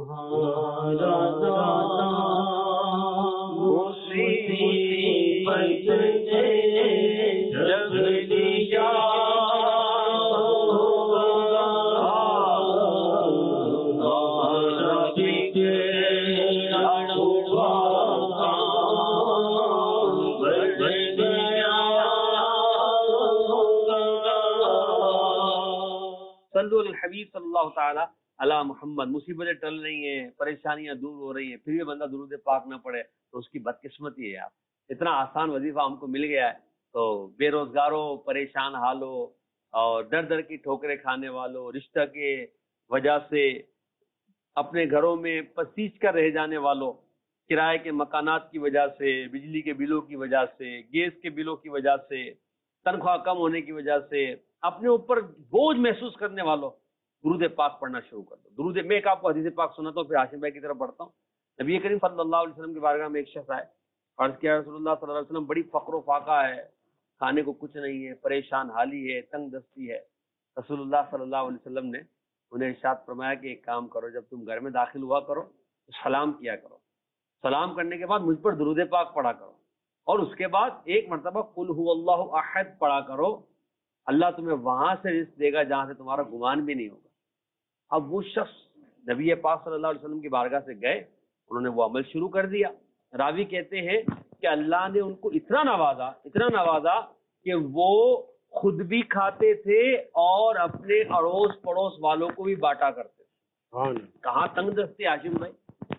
صلو علی الحبیب صلی اللہ تعالی علی محمد. مصیبتیں ٹل رہی ہیں، پریشانیاں دور ہو رہی ہیں، پھر بھی بندہ درود پاک نہ پڑھے تو اس کی بدقسمتی ہے یار. اتنا آسان وظیفہ ہم کو مل گیا ہے تو بے روزگاروں، پریشان حالوں اور در کی ٹھوکریں کھانے والوں، رشتہ کے وجہ سے اپنے گھروں میں پسیج کر رہ جانے والوں، کرائے کے مکانات کی وجہ سے، بجلی کے بلوں کی وجہ سے، گیس کے بلوں کی وجہ سے، تنخواہ کم ہونے کی وجہ سے اپنے اوپر بوجھ محسوس کرنے والوں، درود پاک پڑھنا شروع کر دو. درود میں ایک آپ کو حدیث پاک سناتا ہوں، پھر ہاشم بھائی کی طرف بڑھتا ہوں. نبی کریم صلی اللہ علیہ وسلم کی بارگاہ میں ایک شخص آئے، عرض کیا رسول اللہ صلی اللہ علیہ وسلم بڑی فقر و فاقہ ہے، کھانے کو کچھ نہیں ہے، پریشان حالی ہے، تنگ دستی ہے. رسول اللہ صلی اللہ علیہ وسلم نے انہیں ارشاد فرمایا کہ ایک کام کرو، جب تم گھر میں داخل ہوا کرو تو سلام کیا کرو، سلام کرنے کے بعد مجھ پر درود پاک پڑھا کرو، اور اس کے بعد ایک مرتبہ قل هو اللہ احد پڑھا کرو. اللہ تمہیں وہاں سے رزق دے گا جہاں سے تمہارا گمان بھی نہیں ہوگا. اب وہ شخص نبی پاک صلی اللہ علیہ وسلم کی بارگاہ سے گئے، انہوں نے وہ عمل شروع کر دیا. راوی کہتے ہیں کہ اللہ نے ان کو اتنا نوازا کہ وہ خود بھی کھاتے تھے اور اپنے اڑوس پڑوس والوں کو بھی بانٹا کرتے تھے. کہاں تنگ دستی ہاشم بھائی،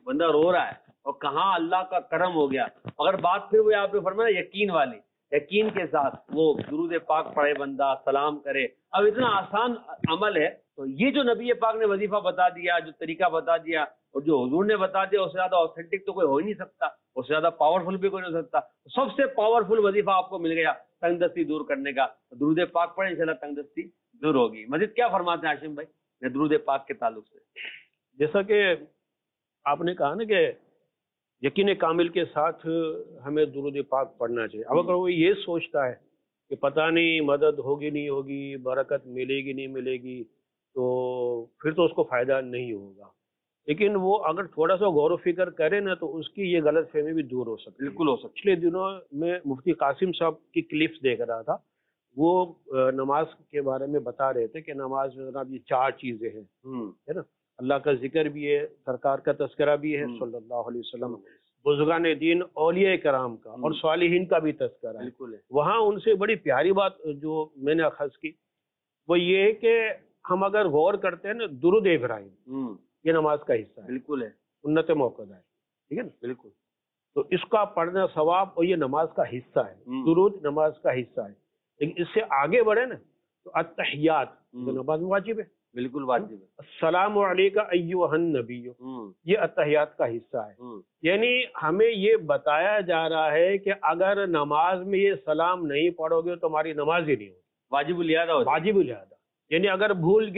بندہ رو رہا ہے اور کہاں اللہ کا کرم ہو گیا. اگر بات پھر وہ آپ نے فرمایا یقین والی, یقین کے ساتھ وہ درود پاک پڑھے بندہ, سلام کرے. اب اتنا آسان عمل ہے, تو یہ جو نبی پاک نے وظیفہ بتا دیا, جو طریقہ بتا دیا, اور جو حضور نے بتا دیا, اس سے زیادہ آتھینٹک تو کوئی ہو ہی نہیں سکتا, اس سے زیادہ پاورفل بھی کوئی نہیں ہو سکتا. سب سے پاورفل وظیفہ آپ کو مل گیا تنگ دستی دور کرنے کا. درود پاک پڑھیں انشاءاللہ تنگ دستی دور ہوگی. مزید کیا فرماتے ہیں ہاشم بھائی درود پاک کے تعلق سے؟ جیسا کہ آپ نے کہا نا کہ یقین کامل کے ساتھ ہمیں درود پاک پڑھنا چاہیے. اب اگر وہ یہ سوچتا ہے کہ پتہ نہیں مدد ہوگی نہیں ہوگی, برکت ملے گی نہیں ملے گی, تو پھر تو اس کو فائدہ نہیں ہوگا. لیکن وہ اگر تھوڑا سا غور و فکر کرے نا تو اس کی یہ غلط فہمی بھی دور ہو سکتی ہے. بالکل ہو سکتی. پچھلے دنوں میں مفتی قاسم صاحب کی کلپس دیکھ رہا تھا, وہ نماز کے بارے میں بتا رہے تھے کہ نماز میں جناب یہ 4 چیزیں ہیں, ہے نا. اللہ کا ذکر بھی ہے, سرکار کا تذکرہ بھی ہے صلی اللہ علیہ وسلم, بزرگان دین اولیاء کرام کا اور صالحین کا بھی تذکرہ ہے. بالکل ہے. وہاں ان سے بڑی پیاری بات جو میں نے اخذ کی وہ یہ ہے کہ ہم اگر غور کرتے ہیں نا, درود ابراہیم یہ نماز کا حصہ ہے. بالکل ہے. سنت موقع ہے, ٹھیک ہے نا. بالکل. تو اس کا پڑھنا ثواب اور یہ نماز کا حصہ ہے. درود نماز کا حصہ ہے. لیکن اس سے آگے بڑھے نا تو التحیات جو نماز میں واجب ہے. بالکل واجب ہے. السلام علیکہ ایھا النبی, یہ التحیات کا حصہ ہے. یعنی ہمیں یہ بتایا جا رہا ہے کہ اگر نماز میں یہ سلام نہیں پڑھو گے تو ہماری نماز ہی نہیں ہوگی. واجب الادا ہو. واجب الادا یعنی اگر بھول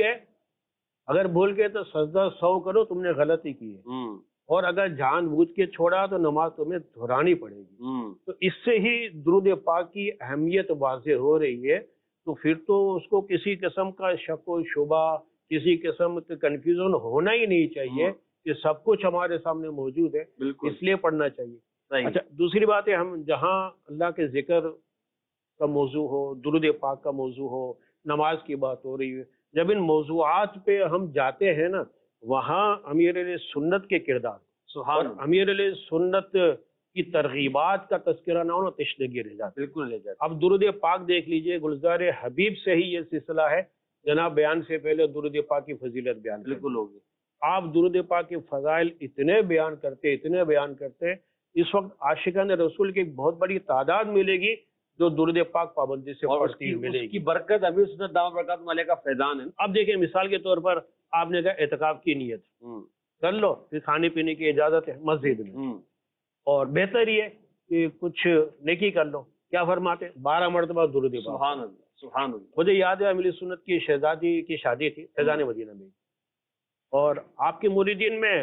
گئے تو سجدہ 100 کرو, تم نے غلطی کی ہے. اور اگر جان بوجھ کے چھوڑا تو نماز تمہیں دہرانی پڑے گی. تو اس سے ہی درود پاک کی اہمیت واضح ہو رہی ہے. تو پھر تو اس کو کسی قسم کا شک و شبہ, کسی قسم کا کنفیوژن ہونا ہی نہیں چاہیے کہ سب کچھ ہمارے سامنے موجود ہے, اس لیے پڑھنا چاہیے. اچھا, دوسری بات ہے, ہم جہاں اللہ کے ذکر کا موضوع ہو, درود پاک کا موضوع ہو, نماز کی بات ہو رہی ہے, جب ان موضوعات پہ ہم جاتے ہیں نا, وہاں امیر علیہ سنت کے کردار اور امیر علیہ سنت کی ترغیبات کا تذکرہ نہ ہونا تشنگی رہ جاتا. بالکل لے جاتا. اب درود پاک دیکھ لیجئے, گلزار حبیب سے ہی یہ سلسلہ ہے. جناب بیان سے پہلے درود پاک کی فضیلت بیان بالکل ہوگی. آپ درود پاک کے فضائل اتنے بیان کرتے, اس وقت عاشقان رسول کی ایک بہت بڑی تعداد ملے گی جو درود پاک پابندی سے پڑھتی ملے گی. اس کی برکت امیر سنت دامت برکاتہ علیہ کا فیضان ہے. اب دیکھیں, مثال کے طور پر آپ نے کہا اعتکاف کی نیت کر لو, پھر کھانے پینے کی اجازت ہے مسجد میں, اور بہتر یہ ہے کہ کچھ نیکی کر لو. کیا فرماتے, 12 مرتبہ درود پاک. سبحان اللہ, سبحان اللہ. مجھے یاد ہے امیر سنت کی شہزادی کی شادی تھی فیضان مدینہ میں, اور آپ کے مریدین میں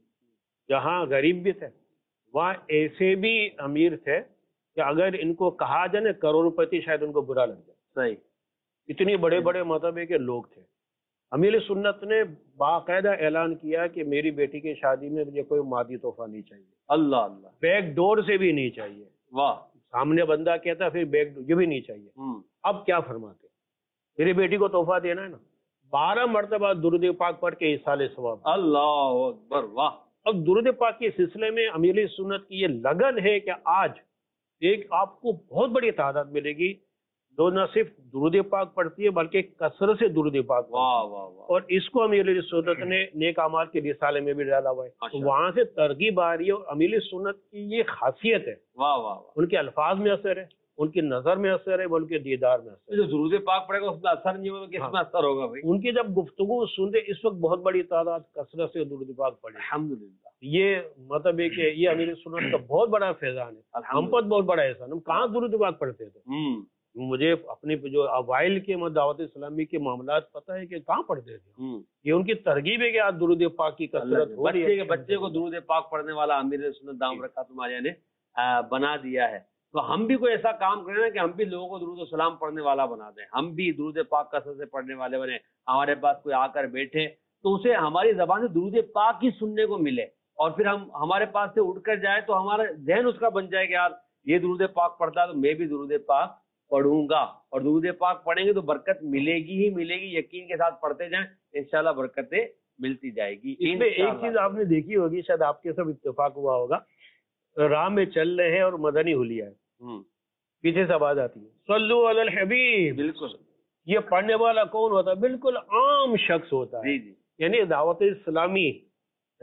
جہاں غریب بھی تھے وہاں ایسے بھی امیر تھے کہ اگر ان کو کہا جائے نا کروڑ روپے شاید ان کو برا لگ جائے. صحیح. اتنی بڑے بڑے مرتبے کے لوگ تھے. امیر سنت نے باقاعدہ اعلان کیا کہ میری بیٹی کی شادی میں مجھے کوئی مادی تحفہ نہیں چاہیے. اللہ اللہ. بیک ڈور سے بھی نہیں چاہیے. واہ. سامنے بندہ کہتا پھر بیک ڈور یہ بھی نہیں چاہیے. اب کیا فرماتے, میری بیٹی کو تحفہ دینا ہے نا, 12 مرتبہ درود پاک پڑھ کے ایصال ثواب. اللہ اکبر. واہ. اب درود پاک کے سلسلے میں امیر سنت کی یہ لگن ہے کہ آج ایک آپ کو بہت بڑی تعداد ملے گی جو نہ صرف درود پاک پڑھتی ہے بلکہ کثرت سے درود پاک. واہ واہ واہ. اور اس کو امیر سنت نے نیک اعمال کے رسالے میں بھی ڈالا ہوا ہے. وہاں سے ترغیب آ رہی ہے, اور امیر سنت کی یہ خاصیت ہے. واہ واہ. ان کے الفاظ میں اثر ہے, ان کی نظر میں اثر ہے, ان کے دیدار میں اثر ہے. جو درود پاک پڑھے گا اس میں اثر نہیں ہوگا, کس میں اثر ہوگا بھائی؟ ان کی جب گفتگو سنتے اس وقت بہت بڑی تعداد کثرت سے درود پاک پڑھے. الحمدللہ. یہ مطلب ہے کہ یہ امیر سنت کا بہت بڑا فیضان ہے. ہم پر بہت بڑا احسان. ہم کہاں درود پاک پڑھتے تھے؟ مجھے اپنی جو اوائل کے دعوت اسلامی کے معاملات پتہ ہے کہ کہاں پڑھتے تھے. یہ ان کی ترغیب ہے کہ آج درود پاک کی کثرت ہو رہی ہے. بچے کو درود پاک پڑھنے والا امیر سنت دامت برکاتہ علیہ نے بنا دیا ہے. تو ہم بھی کوئی ایسا کام کریں نا کہ ہم بھی لوگوں کو درود و سلام پڑھنے والا بنا دیں. ہم بھی درود پاک کثرت سے پڑھنے والے بنے. ہمارے پاس کوئی آ کر بیٹھے تو اسے ہماری زبان سے درود پاک ہی سننے کو ملے, اور پھر ہمارے پاس سے اٹھ کر جائے تو ہمارا ذہن اس کا بن جائے کہ یار یہ درود پاک پڑھتا ہے تو میں بھی درود پاک پڑھوں گا. اور درود پاک پڑھیں گے تو برکت ملے گی ہی ملے گی. یقین کے ساتھ پڑھتے جائیں, انشاءاللہ برکتیں ملتی جائے گی. اس میں ایک چیز آپ نے دیکھی ہوگی, شاید آپ کے سب اتفاق ہوا ہوگا, راہ میں چل رہے ہیں اور مدنی حلیہ ہے, پیچھے سے آواز آتی ہے صلو علی الحبیب. بالکل. یہ پڑھنے والا کون ہوتا ہے؟ بالکل عام شخص ہوتا ہے. یعنی دعوت اسلامی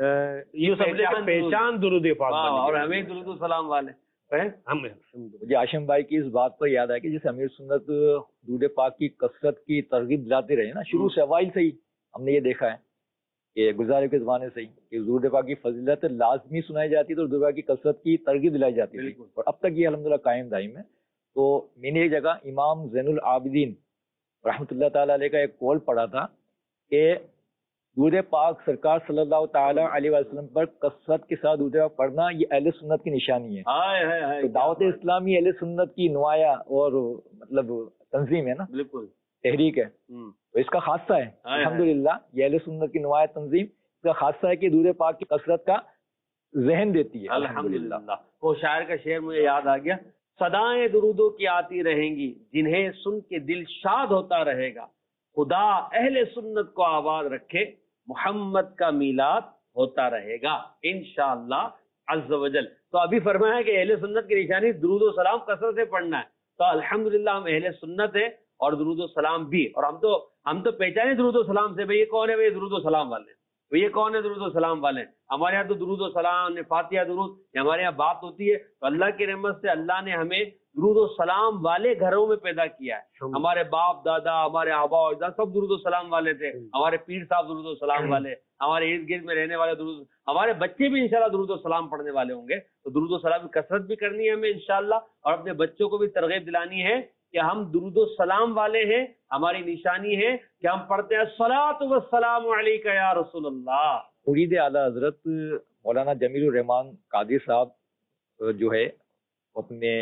یہ سب لے کے پہچان درود پاک بن اور گئی. ہمیں درود و سلام والے ہم مجھے ہاشم بھائی کی اس بات پر یاد آیا کہ جیسے امیر سنت درود پاک کی کثرت کی ترغیب دلاتے رہے نا، شروع سے اوائل سے ہی ہم نے یہ دیکھا ہے کہ گزارے کے زمانے سے ہی کہ درود پاک کی فضیلت لازمی سنائی جاتی ہے تو درود پاک کی کثرت کی ترغیب دلائی جاتی ہے، اور اب تک یہ الحمدللہ قائم دائم ہے. تو میں نے ایک جگہ امام زین العابدین رحمۃ اللہ تعالی علیہ کا ایک قول پڑھا تھا کہ درود پاک سرکار صلی اللہ تعالی علیہ وسلم پر کثرت کے ساتھ درود پاک پڑھنا یہ اہل سنت کی نشانی ہے. تو دعوت اسلامی اہل سنت کی نمایاں اور مطلب تنظیم ہے نا، بالکل تحریک ہے، تو اس کا خاصہ ہے الحمدللہ. یہ اہل سنت کی نمایاں تنظیم اس کا خاصہ ہے کہ درود پاک کی کثرت کا ذہن دیتی ہے الحمدللہ. وہ شاعر کا شعر مجھے یاد آ گیا، صدائیں درودوں کی آتی رہیں گی جنہیں سن کے دل شاد ہوتا رہے گا، خدا اہل سنت کو آباد رکھے، محمد کا میلاد ہوتا رہے گا انشاءاللہ عز و جل. تو ابھی فرمایا کہ اہل سنت کی نشانی درود و سلام کثرت سے پڑھنا ہے. تو الحمدللہ ہم اہل سنت ہیں اور درود و سلام بھی، اور ہم تو پہچانے درود و سلام سے. بھئی یہ کون ہے؟ بھئی درود و سلام والے. یہ کون ہے درود و سلام والے؟ ہمارے یہاں تو درود و سلام، فاتحہ درود، ہمارے یہاں بات ہوتی ہے. تو اللہ کی رحمت سے اللہ نے ہمیں درود و سلام والے گھروں میں پیدا کیا ہے. ہمارے باپ دادا، ہمارے آبا و اجداد سب درود و سلام والے تھے. ہمارے پیر صاحب درود و سلام والے، ہمارے ارد گرد میں رہنے والے درود، ہمارے بچے بھی انشاءاللہ درود و سلام پڑھنے والے ہوں گے. تو درود و سلام کی کثرت بھی کرنی ہے ہمیں انشاءاللہ، اور اپنے بچوں کو بھی ترغیب دلانی ہے کہ ہم درود و سلام والے ہیں. ہماری نشانی ہے کہ ہم پڑھتے ہیں الصلاۃ والسلام علیک یا رسول اللہ. مرید اعلیٰ حضرت مولانا جمیل الرحمان قادری صاحب جو ہے اپنے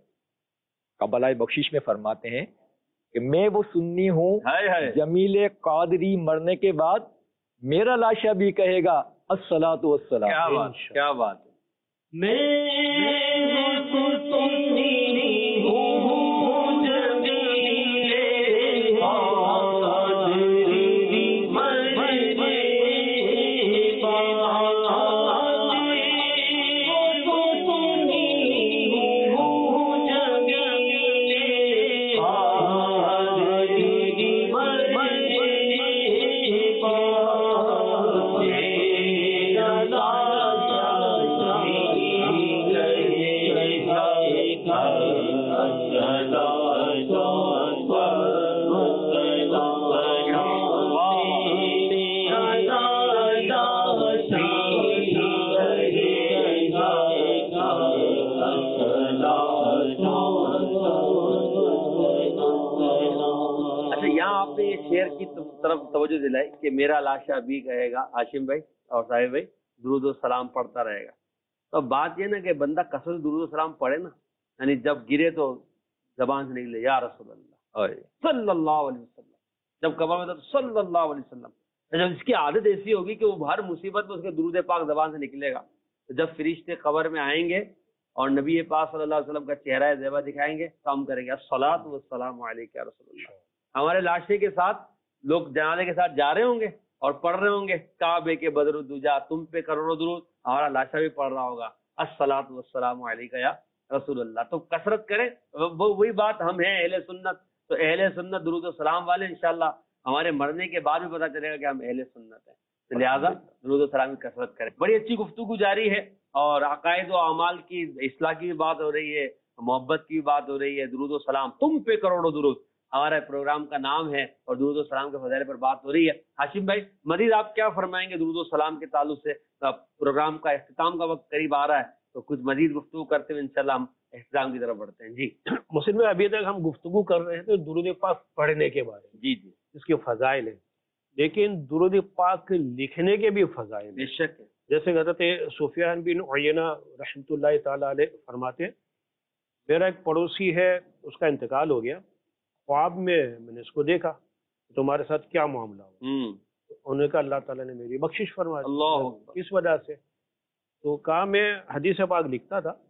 قبلۂ بخشش میں فرماتے ہیں کہ میں وہ سنی ہوں جمیل قادری مرنے کے بعد میرا لاشا بھی کہے گا الصلاۃ والسلام. کیا بات، کیا بات ہے. شعر کی طرف توجہ دلائی کہ میرا لاشا بھی کہے گا ہاشم بھائی اور صاحب بھائی درود و سلام پڑھتا رہے گا. تو بات یہ نا کہ بندہ کثرت درود و سلام پڑھے نا، یعنی جب گرے تو زبان سے نکلے یا رسول اللہ صلی اللہ علیہ وسلم، جب قبر میں تو صلی اللہ علیہ وسلم. جب اس کی عادت ایسی ہوگی کہ وہ ہر مصیبت میں اس کے درود پاک زبان سے نکلے گا، تو جب فرشتے قبر میں آئیں گے اور نبی پاک صلی اللہ علیہ وسلم کا چہرہ زیبا دکھائیں گے تو ہم کریں گے الصلاۃ والسلام علیک یا رسول اللہ. ہمارے لاشے کے ساتھ لوگ جنازے کے ساتھ جا رہے ہوں گے اور پڑھ رہے ہوں گے کعبے کے بدر الدجا تم پہ کروڑوں درود، ہمارا لاشا بھی پڑھ رہا ہوگا الصلاۃ والسلام علیک یا رسول اللہ. تو کثرت کریں، وہی بات ہم ہیں اہل سنت. تو اہل سنت درود و سلام والے انشاءاللہ ہمارے مرنے کے بعد بھی پتہ چلے گا کہ ہم اہل سنت ہیں. تو لہٰذا درود و سلام کی کثرت کریں. بڑی اچھی گفتگو جاری ہے اور عقائد و اعمال کی اصلاح کی بھی بات ہو رہی ہے، محبت کی بات ہو رہی ہے. درود و سلام تم پہ کروڑوں درود ہمارے پروگرام کا نام ہے اور درود و سلام کے فضائل پر بات ہو رہی ہے. ہاشم بھائی مزید آپ کیا فرمائیں گے درود و سلام کے تعلق سے؟ پروگرام کا اختتام کا وقت قریب آ رہا ہے تو کچھ مزید گفتگو کرتے ہوئے انشاءاللہ ہم اختتام کی طرف بڑھتے ہیں. جی مسلم میں ابھی تک ہم گفتگو کر رہے تھے درود پاک پڑھنے کے بارے میں، جی جی اس کے فضائل ہیں، لیکن درود پاک لکھنے کے بھی فضائل ہیں. بے شک ہے. جیسے حضرت سفیان بن عیینہ رحمۃ اللہ تعالی علیہ فرماتے ہیں میرا ایک پڑوسی ہے، اس کا انتقال ہو گیا، خواب میں نے اس کو دیکھا، تمہارے ساتھ کیا معاملہ ہو؟ انہوں نے کہا اللہ تعالیٰ نے میری بخشش فرما دی. اللہ کس وجہ سے؟ تو کہا میں حدیث پاک لکھتا تھا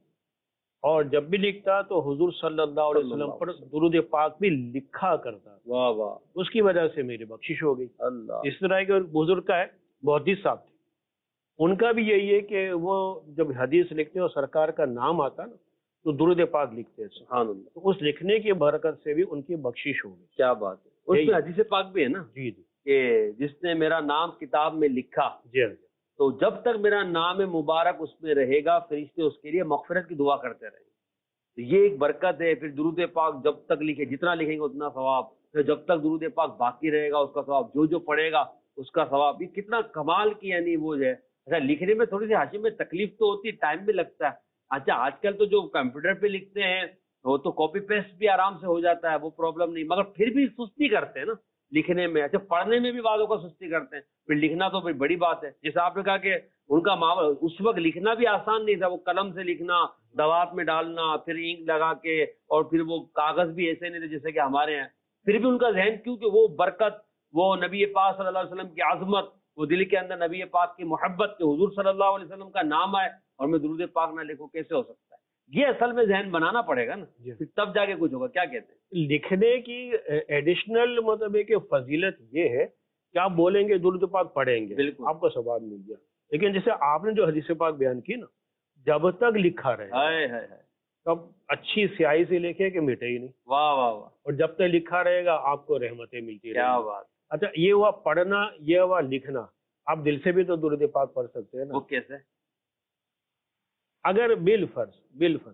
اور جب بھی لکھتا تو حضور صلی اللہ علیہ وسلم پر درود پاک بھی لکھا کرتا. واہ واہ. اس کی وجہ سے میری بخشش ہو گئی. اللہ. اس طرح کے بزرگ کا ہے محدث صاحب تھے، ان کا بھی یہی ہے کہ وہ جب حدیث لکھتے اور سرکار کا نام آتا نا تو درود پاک لکھتے ہیں. سبحان اللہ. تو اس لکھنے کی برکت سے بھی ان کی بخشش ہو گئی. کیا بات ہے. اس میں حدیث پاک بھی ہے نا جی جی کہ جس نے میرا نام کتاب میں لکھا جی تو جب تک میرا نام مبارک اس میں رہے گا فرشتے اس کے لیے مغفرت کی دعا کرتے رہیں گے. تو یہ ایک برکت ہے. پھر درود پاک جب تک لکھے، جتنا لکھیں گے اتنا ثواب. پھر جب تک درود پاک باقی رہے گا اس کا ثواب، جو پڑھے گا اس کا ثواب. یہ کتنا کمال کی یعنی وہ ہے. اچھا لکھنے میں تھوڑی سی حاشی میں تکلیف تو ہوتی ہے، ٹائم بھی لگتا ہے. اچھا آج کل تو جو کمپیوٹر پہ لکھتے ہیں وہ تو کاپی پیسٹ بھی آرام سے ہو جاتا ہے، وہ پرابلم نہیں. مگر پھر بھی سستی کرتے ہیں نا لکھنے میں. اچھا پڑھنے میں بھی بعضوں کا سستی کرتے ہیں، پھر لکھنا تو پھر بڑی بات ہے. جیسے آپ نے کہا کہ ان کا معاملہ اس وقت لکھنا بھی آسان نہیں تھا، وہ قلم سے لکھنا، دوات میں ڈالنا، پھر اینک لگا کے، اور پھر وہ کاغذ بھی ایسے نہیں تھے جیسے کہ ہمارے ہیں. پھر بھی ان کا ذہن، کیونکہ وہ برکت، وہ نبی پاک صلی اللہ علیہ وسلم کی عظمت، وہ دل کے اندر نبی پاک کی محبت کے حضور صلی اللہ علیہ وسلم کا نام آئے اور میں درود پاک نہ لکھوں، کیسے ہو سکتا ہے؟ یہ اصل میں ذہن بنانا پڑے گا نا، پھر تب جا کے کچھ ہوگا. کیا کہتے ہیں؟ لکھنے کی ایڈیشنل مطلب ہے کہ فضیلت یہ ہے کہ آپ بولیں گے درود پاک پڑھیں گے، بالکل آپ کو ثواب مل گیا. لیکن جیسے آپ نے جو حدیث پاک بیان کی نا، جب تک لکھا رہے ہائے ہائے ہائے، تب اچھی سیاہی سے لکھے کہ مٹے ہی نہیں، واہ واہ واہ، اور جب تک لکھا رہے گا آپ کو رحمتیں ملتی کیا رہیں گی. بات. اچھا یہ ہوا پڑھنا، یہ ہوا لکھنا. آپ دل سے بھی تو درود پاک پڑھ سکتے ہیں نا. وہ کیسے؟ اگر بالفرض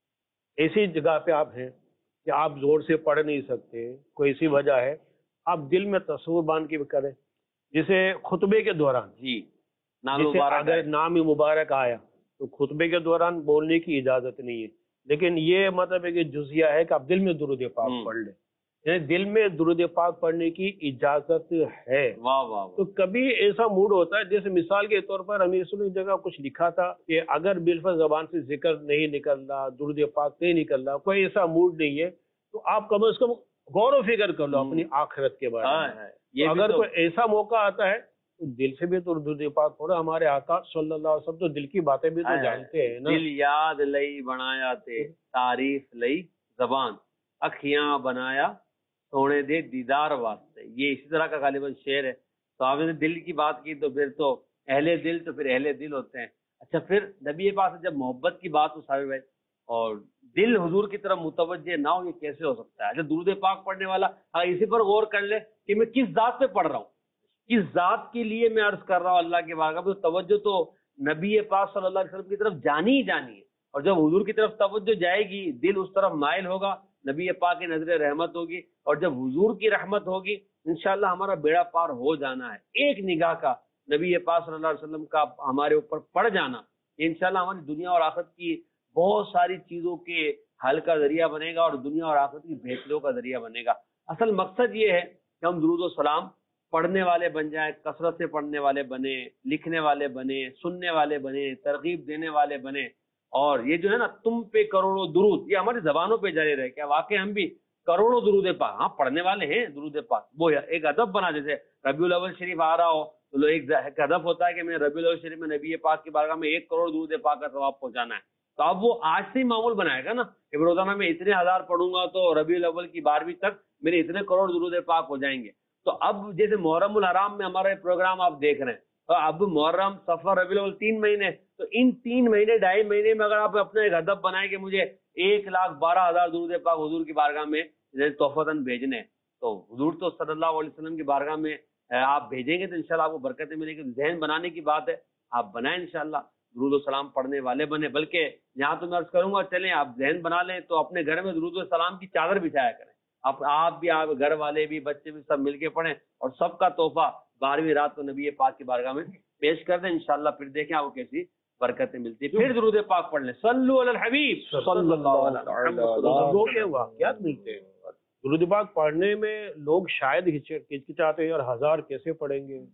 ایسی جگہ پہ آپ ہیں کہ آپ زور سے پڑھ نہیں سکتے، کوئی ایسی وجہ ہے، آپ دل میں تصور باندھ کے کریں. جیسے خطبے کے دوران، جی نام جیسے مبارک اگر ہے. نام مبارک آیا تو خطبے کے دوران بولنے کی اجازت نہیں ہے، لیکن یہ مطلب ہے کہ جزیہ ہے کہ آپ دل میں درود پاک پڑھ لیں. یعنی دل میں درود پاک پڑھنے کی اجازت ہے. واہ واہ تو واہ، کبھی ایسا موڈ ہوتا ہے، جیسے مثال کے طور پر امیر سنی جگہ کچھ لکھا تھا کہ اگر بالفرض زبان سے ذکر نہیں نکل رہا، درود پاک نہیں نکل رہا، کوئی ایسا موڈ نہیں ہے، تو آپ کم از کم غور و فکر کر لو اپنی آخرت کے بارے ہائے میں. ہائے، تو یہ بھی اگر تو کوئی ایسا موقع آتا ہے تو دل سے بھی تو درود پاک پڑھو. ہمارے آقا صلی اللہ علیہ وسلم تو دل کی باتیں بھی تو ہائے ہائے. جانتے ہیں نا. دل یاد لئی بنایا تے تعریف لئی زبان، اکھیاں بنایا سونے دے دیدار واسطے. یہ اسی طرح کا غالباً شعر ہے. تو آپ نے دل کی بات کی تو پھر تو اہل دل تو پھر اہل دل ہوتے ہیں. اچھا پھر نبی پاک سے جب محبت کی بات ہو صاحب بھائی، اور دل حضور کی طرف متوجہ نہ ہو، یہ کیسے ہو سکتا ہے؟ اچھا درود پاک پڑھنے والا اسی پر غور کر لے کہ میں کس ذات پہ پڑھ رہا ہوں، کس ذات کے لیے میں عرض کر رہا ہوں اللہ کے بارگاہ میں. توجہ تو نبی پاک صلی اللہ علیہ وسلم کی طرف جانی ہی جانی ہے. اور جب حضور کی طرف توجہ جائے گی، دل اس طرف مائل ہوگا، نبی پاک کی نظر رحمت ہوگی، اور جب حضور کی رحمت ہوگی انشاءاللہ ہمارا بیڑا پار ہو جانا ہے. ایک نگاہ کا نبی پاک صلی اللہ علیہ وسلم کا ہمارے اوپر پڑ جانا انشاءاللہ ہماری دنیا اور آخرت کی بہت ساری چیزوں کے حل کا ذریعہ بنے گا، اور دنیا اور آخرت کی بہتریوں کا ذریعہ بنے گا. اصل مقصد یہ ہے کہ ہم درود و سلام پڑھنے والے بن جائیں، کثرت سے پڑھنے والے بنے، لکھنے والے بنے، سننے والے بنے، ترغیب دینے والے بنے. اور یہ جو ہے نا تم پہ کروڑوں درود، یہ ہماری زبانوں پہ جاری رہے. کیا واقعی ہم بھی کروڑوں درود پاک ہاں پڑھنے والے ہیں؟ درود پاک وہ ایک ادب بنا. جیسے ربیع الاول شریف آ رہا ہو تو ایک ادب ہوتا ہے کہ میں ربیع الاول شریف میں نبی پاک کی بارگاہ میں 1 کروڑ درود پاک کا ثواب پہنچانا ہے. تو اب وہ آج سے ہی معمول بنائے گا نا کہ روزانہ میں اتنے ہزار پڑھوں گا تو ربیع الاول کی 12ویں تک میرے اتنے کروڑ درود پاک ہو جائیں گے. تو اب جیسے محرم الحرام میں ہمارا پروگرام آپ دیکھ رہے ہیں، تو اب محرم، صفر، ربیع الاول 3 مہینے، تو ان 3 مہینے 2.5 مہینے میں اگر آپ اپنا ایک ہدف بنائیں کہ مجھے 1,12,000 درود پاک حضور کی بارگاہ میں تحفتاً بھیجنے، تو حضور تو صلی اللہ علیہ وسلم کی بارگاہ میں آپ بھیجیں گے تو انشاءاللہ آپ کو برکتیں ملیں گی. ذہن بنانے کی بات ہے، آپ بنائیں انشاءاللہ، درود و سلام پڑھنے والے بنے. بلکہ یہاں تو میں عرض کروں گا چلیں آپ ذہن بنا لیں تو اپنے گھر میں درود و سلام کی چادر بچھایا کریں. آپ بھی، آپ گھر والے بھی، بچے بھی سب مل کے پڑھیں، اور سب کا تحفہ 12ویں رات کو نبی پاک کی بارگاہ میں پیش کر دیں انشاءاللہ. پھر دیکھیں آپ کو کیسی برکتیں ملتی. پھر درود پاک پڑھ لیں، صلو علی الحبیب صلی اللہ علیہ بزرگوں کے واقعات ملتے ہیں. درود پاک پڑھنے میں لوگ شاید ہچکچاتے ہیں، اور 1000 کیسے پڑھیں گے،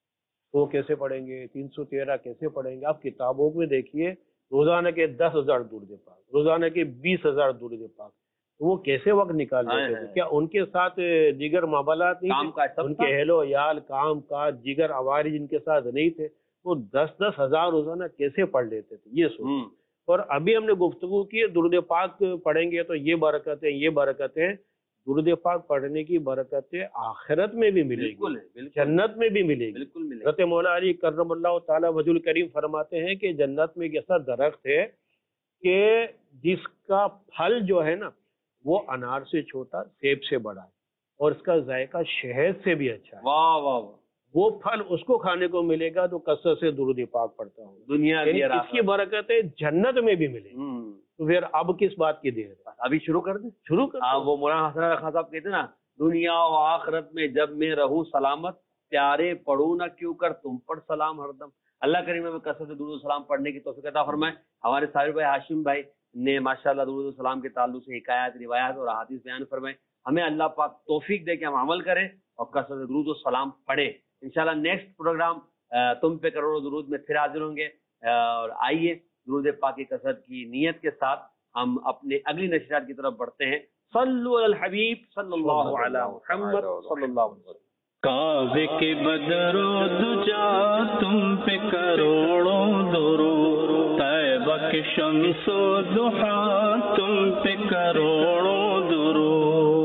100 کیسے پڑھیں گے، 313 کیسے پڑھیں گے. آپ کتابوں میں دیکھیے روزانہ کے 10,000 درود پاک، روزانہ کے 20,000 درود پاک. وہ کیسے وقت نکال لیتے تھے؟ کیا ان کے ساتھ دیگر معاملات نہیں تھے؟ ان کے اہل و عیال، کام کاج، دیگر عوارض ان کے ساتھ نہیں تھے؟ وہ 10-10 ہزار روزانہ کیسے پڑھ لیتے تھے؟ یہ سوچ. اور ابھی ہم نے گفتگو کی درود پاک پڑھیں گے تو یہ برکتیں، یہ برکتیں. درود پاک پڑھنے کی برکتیں آخرت میں بھی ملے گی، جنت میں بھی ملے گی. حضرت مولا علی کرم اللہ تعالی وجہ الکریم فرماتے ہیں کہ جنت میں ایک ایسا درخت ہے کہ جس کا پھل جو ہے نا وہ انار سے چھوٹا، سیب سے بڑا ہے، اور اس کا ذائقہ شہد سے بھی اچھا ہے. واہ واہ واہ، وہ پھل اس کو کھانے کو ملے گا تو کثرت سے درود پاک پڑھتا ہوں. دنیا یعنی کی اس کی برکتیں جنت میں بھی ملے گی. تو پھر اب کس بات کی دیر ہے؟ ابھی شروع کر دیں. شروع کر. ہاں وہ مولانا حسن علی خان صاحب کہتے ہیں نا، دنیا و آخرت میں جب میں رہوں سلامت، پیارے پڑھوں نہ کیوں کر تم پر سلام ہر دم. اللہ کریم میں کثرت سے درود و سلام پڑھنے کی توفیق عطا فرمائے. ہمارے صابر بھائی ہاشم بھائی نے ماشاءاللہ درود و سلام کے تعلق سے حکایات، روایات اور احادیث بیان فرمائے. ہمیں اللہ پاک توفیق دے کہ ہم عمل کریں اور کثرت سے درود و سلام پڑھیں. انشاءاللہ نیکسٹ پروگرام تم پہ کروڑوں درود میں پھر حاضر ہوں گے. اور آئیے درود پاک کی کثرت کی نیت کے ساتھ ہم اپنے اگلی نشریات کی طرف بڑھتے ہیں. صلو علی الحبیب صلی اللہ علیہ محمد صلی اللہ علیہ وسلم. کعبے کے بدر و دجا تم پہ کروڑوں درود، طیبہ کے شمس و ضحیٰ تم پہ کروڑوں درود.